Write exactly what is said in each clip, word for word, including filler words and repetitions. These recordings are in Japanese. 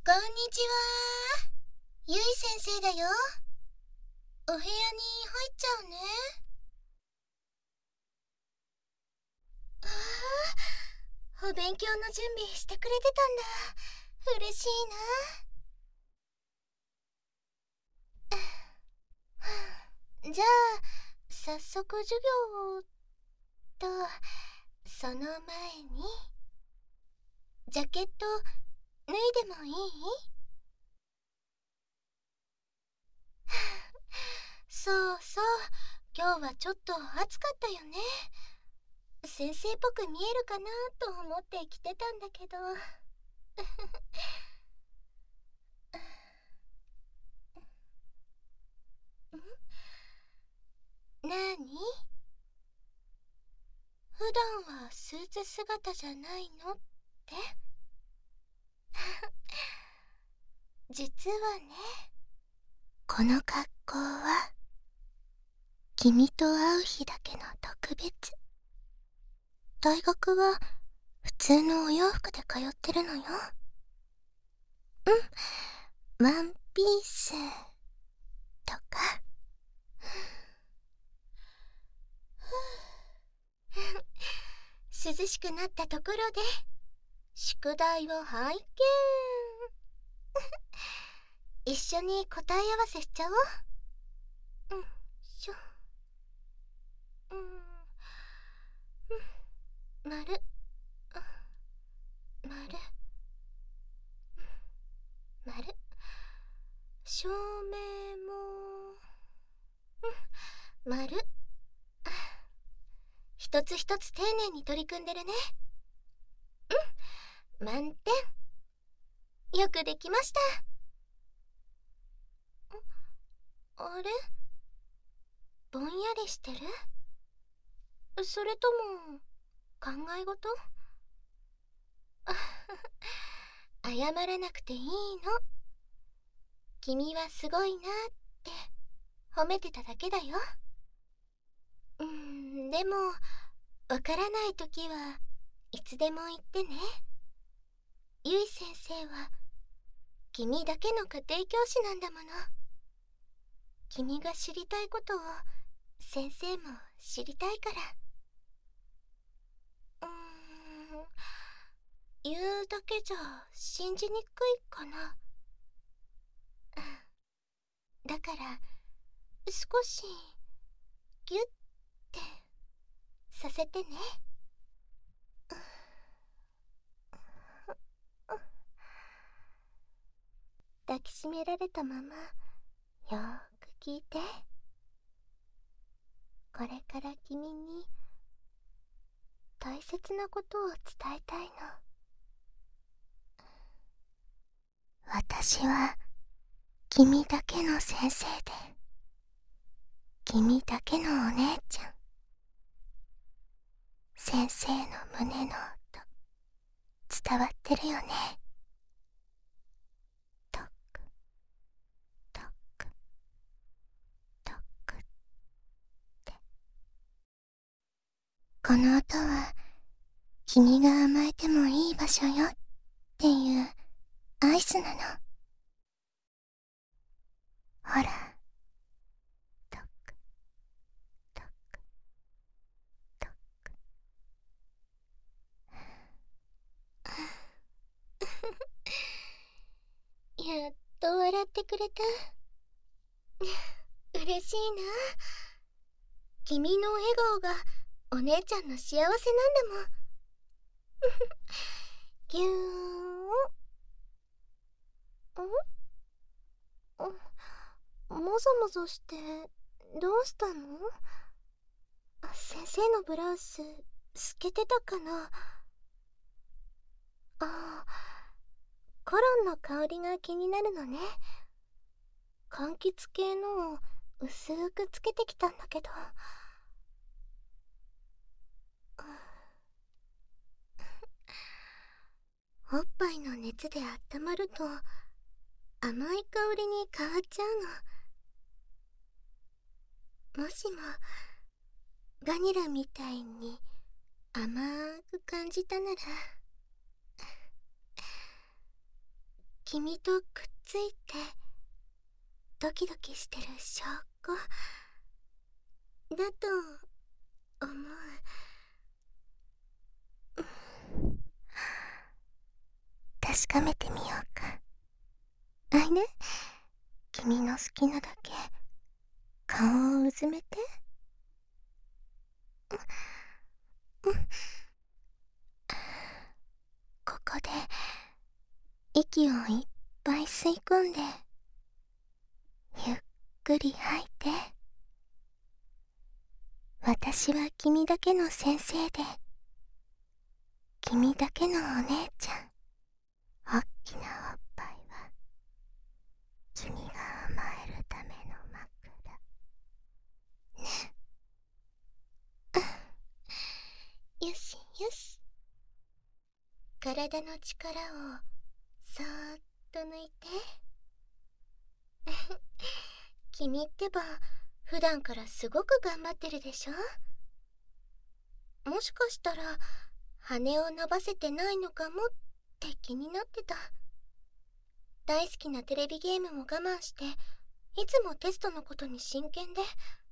こんにちは。ゆい先生だよ。お部屋に入っちゃうね。ああ、お勉強の準備してくれてたんだ。嬉しいな。じゃあ早速授業をと、その前にジャケット脱いでもいい？そうそう、今日はちょっと暑かったよね。先生っぽく見えるかなと思って着てたんだけど。なに？普段はスーツ姿じゃないのって？実はね、この格好は君と会う日だけの特別。大学は普通のお洋服で通ってるのよ。うん、ワンピースとか。涼しくなったところで宿題を拝見。一緒に答え合わせしちゃおう。うんしょ。うん、うん、丸、丸、丸。照明も、うん、丸。一つ一つ丁寧に取り組んでるね。うん、満点。よくできました。あれ、ぼんやりしてる？それとも考え事？謝らなくていいの。君はすごいなって褒めてただけだよ。うん、でもわからないときはいつでも言ってね。ゆい先生は君だけの家庭教師なんだもの。君が知りたいことを先生も知りたいから。うーん、言うだけじゃ信じにくいかな。だから少しギュッてさせてね。抱きしめられたままよーく聞いて。これから君に大切なことを伝えたいの。私は君だけの先生で君だけのお姉ちゃん。先生の胸の音伝わってるよね。トックトックトックって。この音は君が甘えてもいい場所よっていう合図なの。ほら、トックトックトック。やっと笑ってくれた。嬉しいな。君の笑顔がお姉ちゃんの幸せなんだもん。ぎゅーん。ん？もぞもぞしてどうしたの？先生のブラウス透けてたかな。ああ、コロンの香りが気になるのね。柑橘系のを薄くつけてきたんだけど。おっぱいの熱で温まると甘い香りに変わっちゃうの。もしもバニラみたいに甘く感じたなら君とくっついてドキドキしてる証拠だと思う。確かめてみようか。あいね、君の好きなだけ顔をうずめて。うん、ここで息をいっぱい吸い込んでゆっくり吐いて。私は君だけの先生で、君だけのお姉ちゃん。おっきなおっぱいは君が甘えるための枕ね。よしよし。体の力をそーっと抜いて。君ってば普段からすごく頑張ってるでしょ。もしかしたら羽を伸ばせてないのかもって気になってた。大好きなテレビゲームも我慢していつもテストのことに真剣で。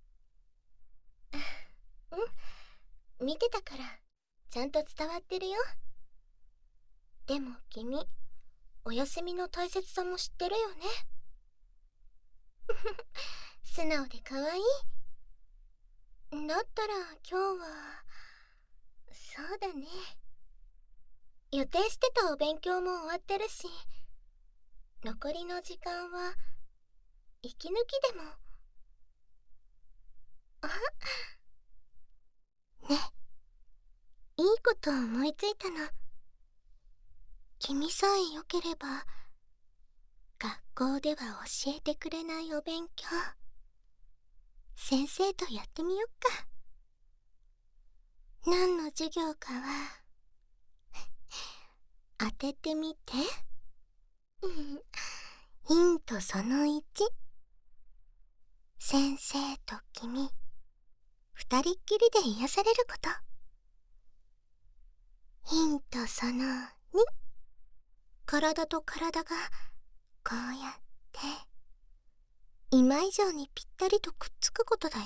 うん、見てたからちゃんと伝わってるよ。でも君、お休みの大切さも知ってるよね。素直で可愛い。だったら今日はそうだね、予定してたお勉強も終わってるし、残りの時間は息抜きでも。あね、いいこと思いついたの。君さえよければ学校では教えてくれないお勉強、先生とやってみよっか。何の授業かは当ててみて。ヒントそのいち、先生と君二人っきりで癒されること。ヒントそのに、体と体がこうやって今以上にぴったりとくっつくことだよ。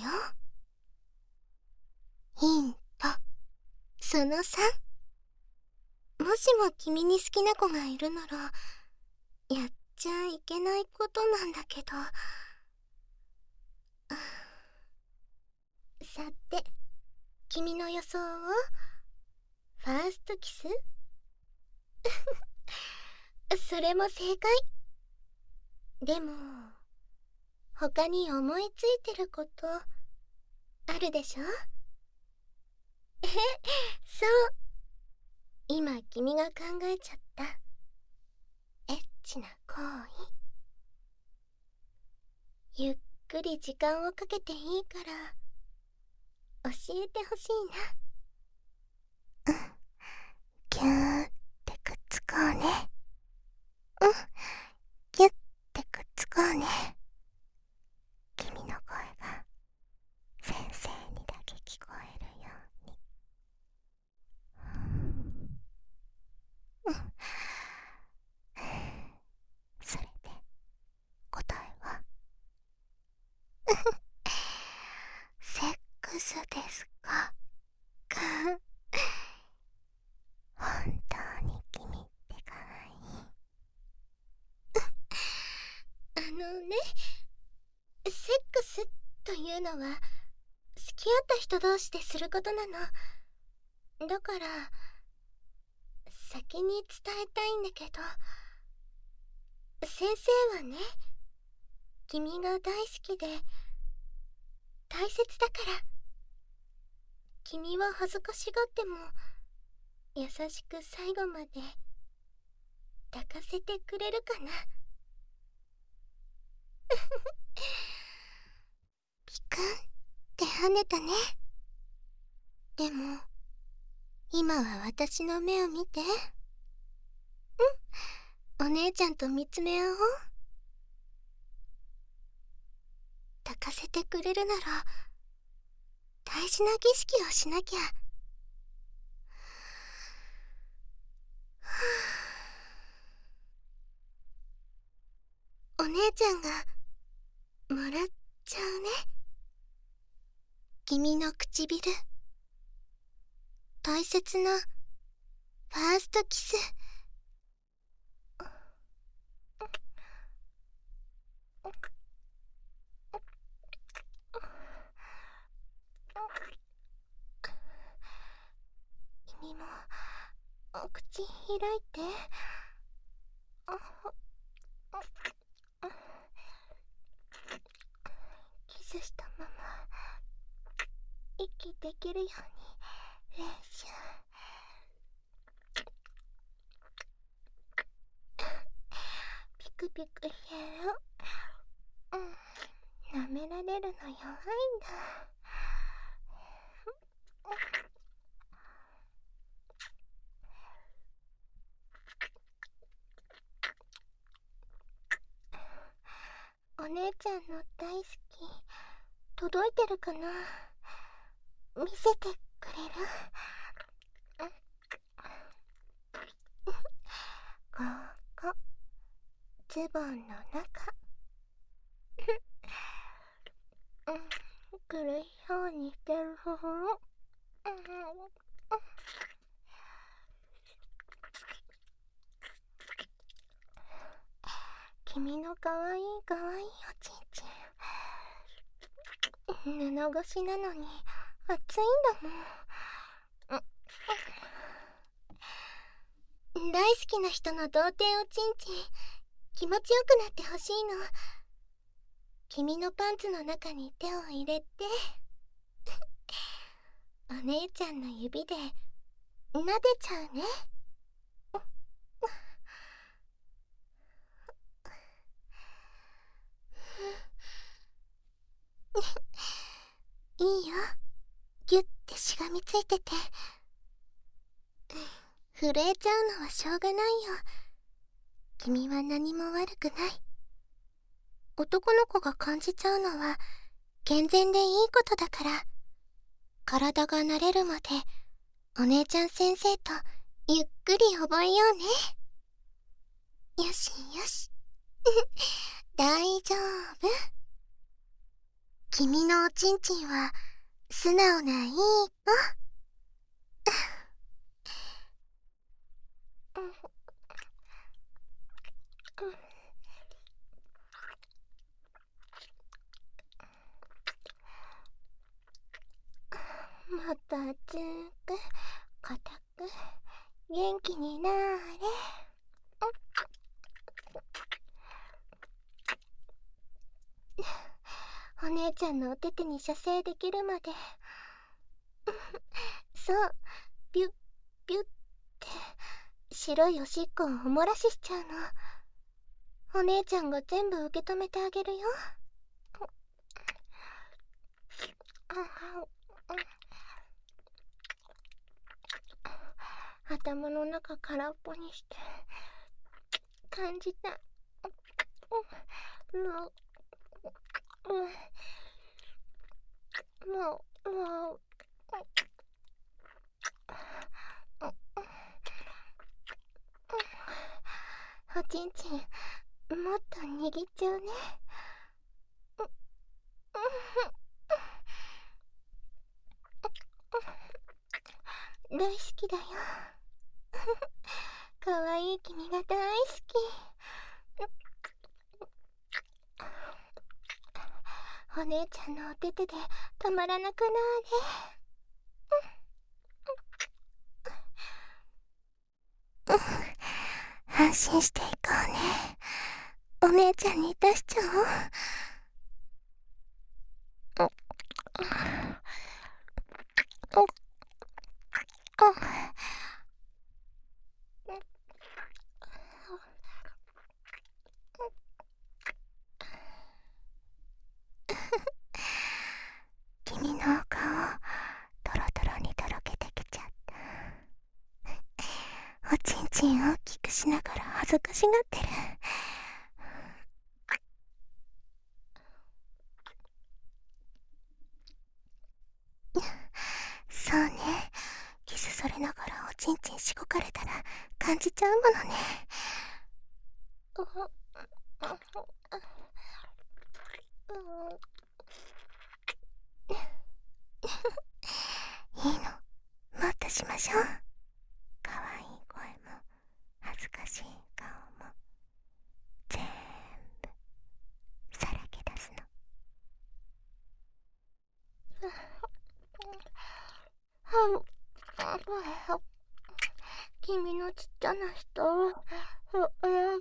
ヒントそのさん、もしも君に好きな子がいるならやっちゃいけないことなんだけど。さて、君の予想を。ファーストキスそれも正解。でも他に思いついてることあるでしょ。え、そう、今君が考えちゃったエッチな行為。ゆっくり時間をかけていいから教えてほしいな。うん、ぎゅーってくっつこうね。うん、ぎゅってくっつこうね。君の声が先生にだけ聞こえるように。うん、それで答えはセックスですか。か本当に君ってかわいい。あのね、セックスというのは付き合った人同士ですることなの。だから先に伝えたいんだけど、先生はね、君が大好きで大切だから、君は恥ずかしがっても優しく最後まで抱かせてくれるかな。ピクンって跳ねたね。でも今は私の目を見て。うん、お姉ちゃんと見つめ合おう。抱かせてくれるなら大事な儀式をしなきゃ。 姉ちゃんがもらっちゃうね。君の唇、大切なファーストキス。君もお口開いて。キスしたまま息できるように練習。ピクピクしてる。うん、舐められるの弱いんだ。お姉ちゃんの大好き届いてるかな。見せてくれる？ここ、ズボンの中。来るようにしてる。君のかわいいかわいいおちんちん、布越しなのに熱いんだもん。大好きな人の童貞おちんちん気持ちよくなってほしいの。君のパンツの中に手を入れてお姉ちゃんの指で撫でちゃうね。いいよ、ギュッてしがみついてて。震えちゃうのはしょうがないよ。君は何も悪くない。男の子が感じちゃうのは健全でいいことだから。体が慣れるまでお姉ちゃん先生とゆっくり覚えようね。よしよし大丈夫。君のおちんちんは素直ないい子。もっと熱く固く元気になーれ。お姉ちゃんのお手手に射精できるまでそう、ビュッビュッって白いおしっこをおもらししちゃうの。お姉ちゃんが全部受け止めてあげるよ。頭の中空っぽにして感じた。もうもうもうおちんちんもっと握っちゃうね。大好きだよかわいい君が大好き。お姉ちゃんのお手手でたまらなくなーれ。安心していこうね。お姉ちゃんに出しちゃおう。君のお顔トロトロにとろけてきちゃった。おちんちん大きくしながら恥ずかしがってる。そうね、キスされながらおちんちんしごかれたら感じちゃうものね。 いいの、もっとしましょう。かわいい声も恥ずかしい顔も全部さらけ出すの。君のちっちゃな人、えー、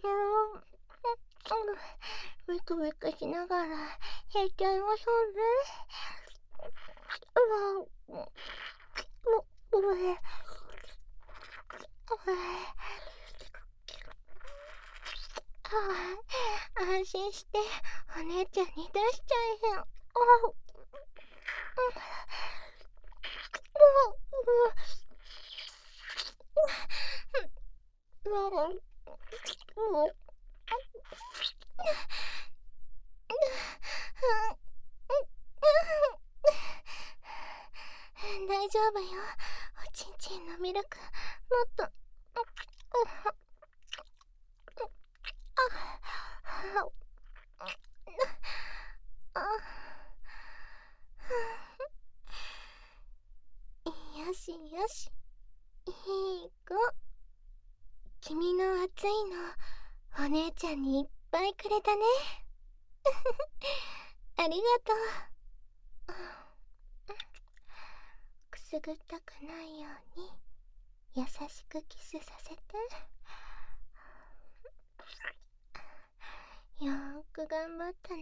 ウィクウィクしながら減っちゃいましょうね。うわ、ううえ、ああ、安心してお姉ちゃんに出しちゃえよ。大丈夫よ。おちんちんのミルクもっとよしよし、いい子。君の熱いのお姉ちゃんにいっぱいくれたね。ありがとう。くすぐったくないように優しくキスさせて。よーく頑張ったね。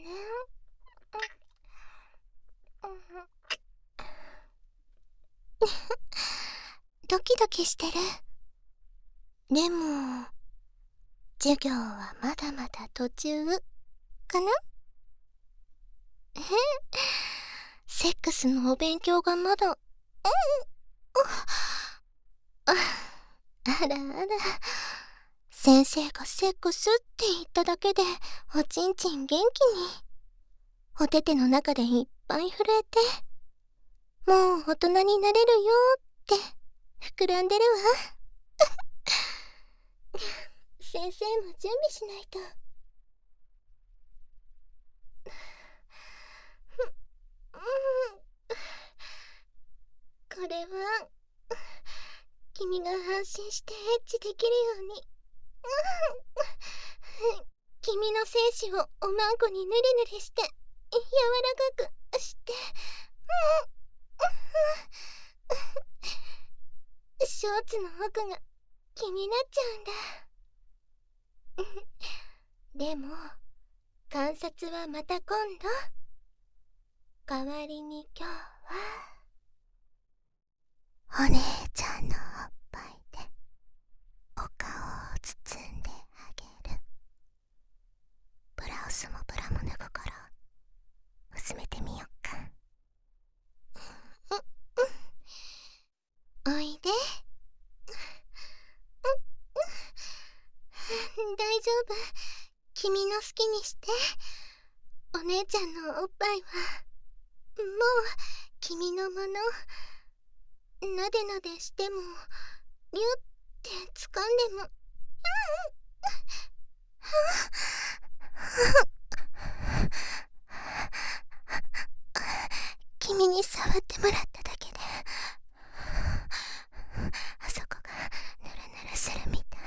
ドキドキしてる。でも授業はまだまだ途中かな。え、セックスのお勉強がまだ。うん、あ、あらあら、先生がセックスって言っただけでおちんちん元気におてての中でいっぱい震えて、もう大人になれるよって膨らんでるわ。先生も準備しないと。これは君が安心してエッチできるように、君の精子をおまんこにぬりぬりして柔らかくして、ショーツの奥が気になっちゃうんだ。でも観察はまた今度。代わりに今日はお姉ちゃんのおっぱいでお顔を包んであげる。ブラウスもブラも脱ぐから薄めてみよっか。おいで。大丈夫、君の好きにして。お姉ちゃんのおっぱいはもう君のもの。なでなでしてもリュって掴んでも、君に触ってもらっただけであそこがヌルヌルするみたい。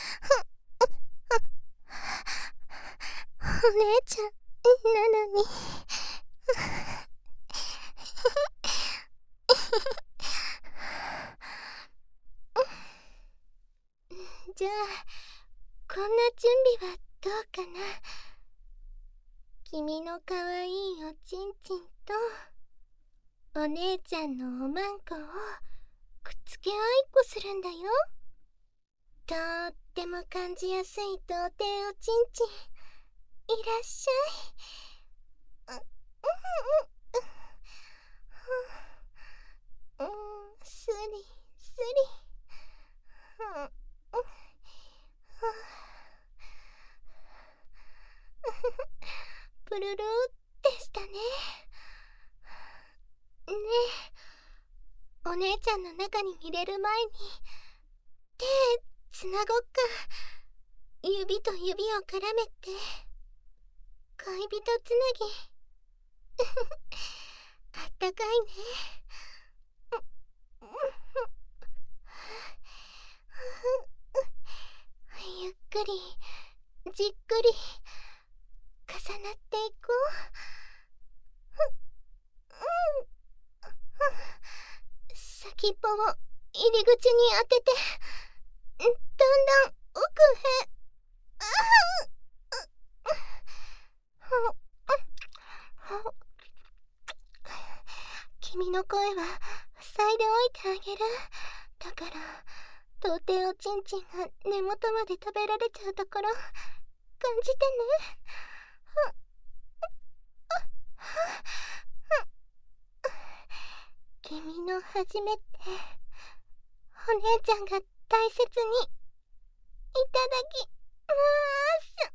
お姉ちゃんなのに。じゃあこんな準備はどうかな。君のかわいいおちんちんとお姉ちゃんのおまんこをくっつけ合いっこするんだよ。とっても感じやすい童貞おちんちん、いらっしゃい。う、うん、うん、スリスリ、うん、プルルでしたね。ねえ、お姉ちゃんの中に入れる前に手つなごっか。指と指を絡めて恋人つなぎあったかいね。ゆっくりじっくり重なっていこう。先っぽを入り口に当てて、だんだん奥へ。君の声は塞いでおいてあげる。だから到底おちんちんが根元まで食べられちゃうところ感じてね。君の初めてお姉ちゃんが大切にいただきまーす。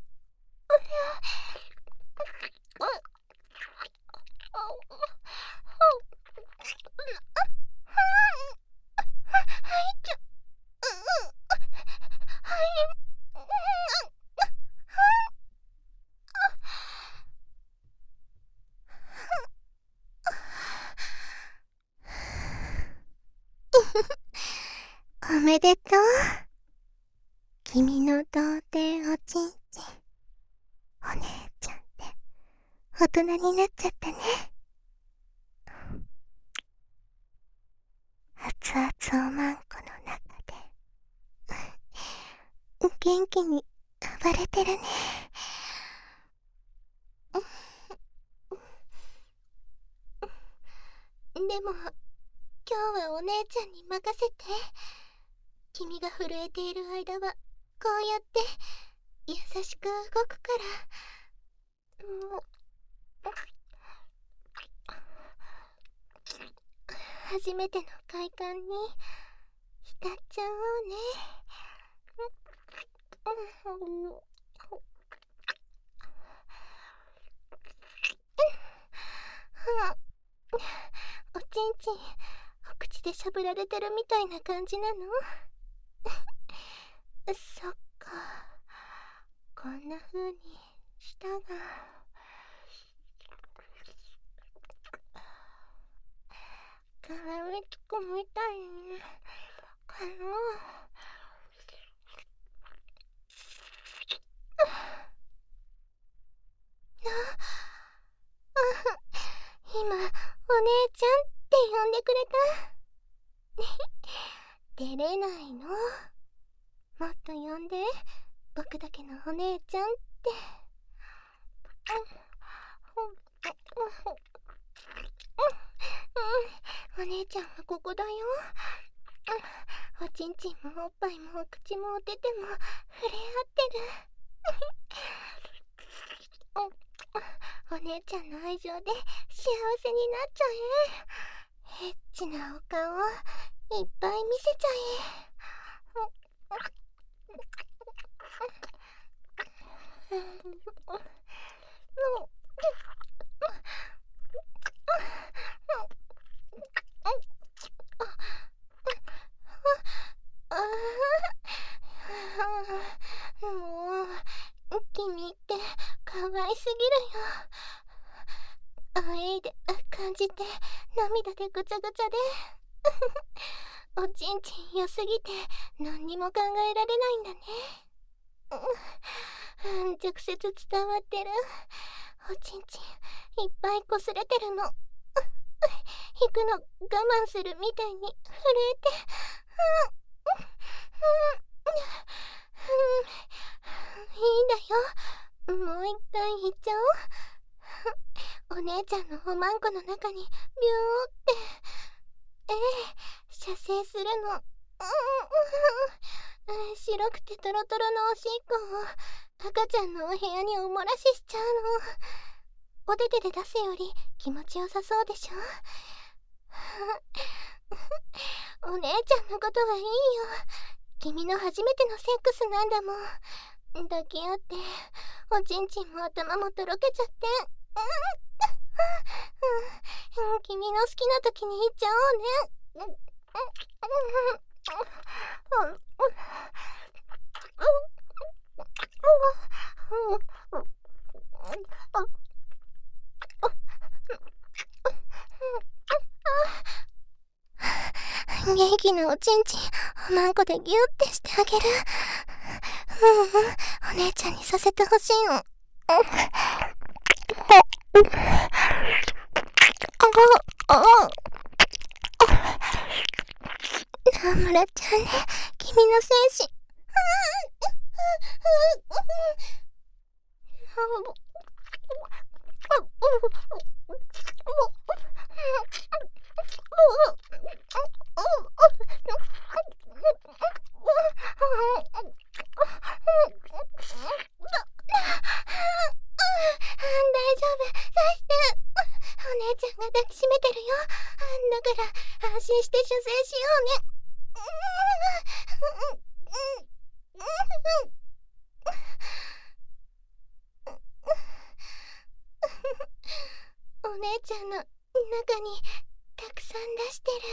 おめでとう。君の童貞おちんちん、お姉ちゃんって大人になっちゃったね。熱々おまんこの中で元気に暴れてるね。でも今日はお姉ちゃんに任せて。君が震えている間はこうやって優しく動くから。もう初めての快感に浸っちゃおうね。おちんちんお口でしゃぶられてるみたいな感じなの？そっか、こんな風に舌が絡みつくみたいにかな。今お姉ちゃんって呼んでくれた。照れないの？もっと呼んで、僕だけのお姉ちゃんって。お姉ちゃんはここだよ。おちんちんもおっぱいもお口もおてても触れ合ってる。お姉ちゃんの愛情で幸せになっちゃえ。エッチなお顔いっぱい見せちゃえ。もう君って可愛すぎるよ。あえいで感じて涙でぐちゃぐちゃでおちんちん良すぎて何にも考えられないんだね。うん、直接伝わってる。おちんちんいっぱいこすれてるの。引くの我慢するみたいに震えて、いいんだよ、もう一回言っちゃおう。お姉ちゃんのおまんこの中にビューって、ええ、射精するの。白くてトロトロのおしっこを赤ちゃんのお部屋におもらししちゃうの。お手手で出すより気持ちよさそうでしょ。お姉ちゃんのことはいいよ。君の初めてのセックスなんだもん。抱き合っておちんちんも頭もとろけちゃって、君の好きな時に言っちゃおうね。 元気なおちんちんおまんこでギュってしてあげる。うんうん、お姉ちゃんにさせてほしいの。ナムラちゃんね、君の精子。大丈夫、さして。お姉ちゃんが抱きしめてるよ。だから安心して射精しようね。お姉ちゃんの中にたくさん出してる。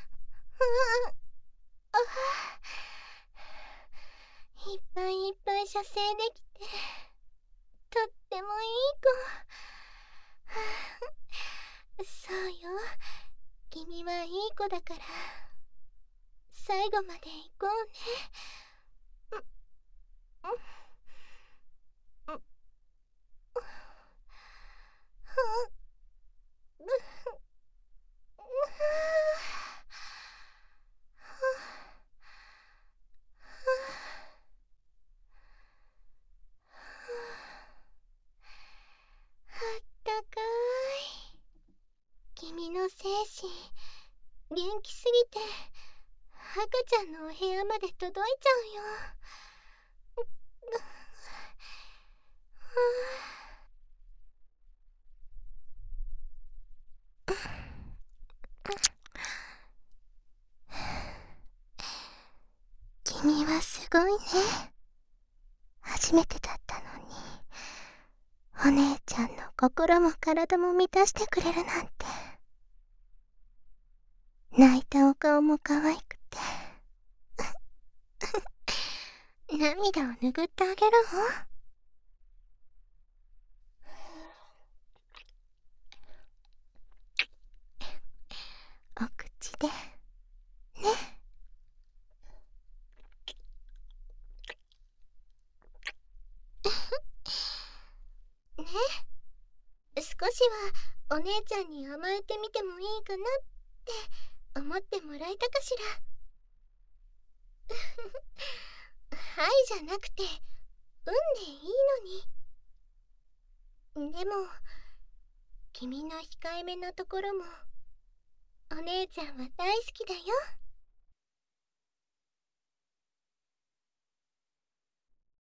ああ、いっぱいいっぱい射精できてとってもいい子。そうよ、君はいい子だから最後まで行こうね。うんうんあったかい。君の精子元気すぎて赤ちゃんのお部屋まで届いちゃうよ。君はすごいね。初めてだったのにお姉ちゃんの心も体も満たしてくれるなんて。泣いたお顔も可愛くて涙を拭ってあげるわ。お口でね。ね、少しはお姉ちゃんに甘えてみてもいいかなって思ってもらえたかしら。はいじゃなくて、うんでいいのに。でも君の控えめなところもお姉ちゃんは大好きだよ。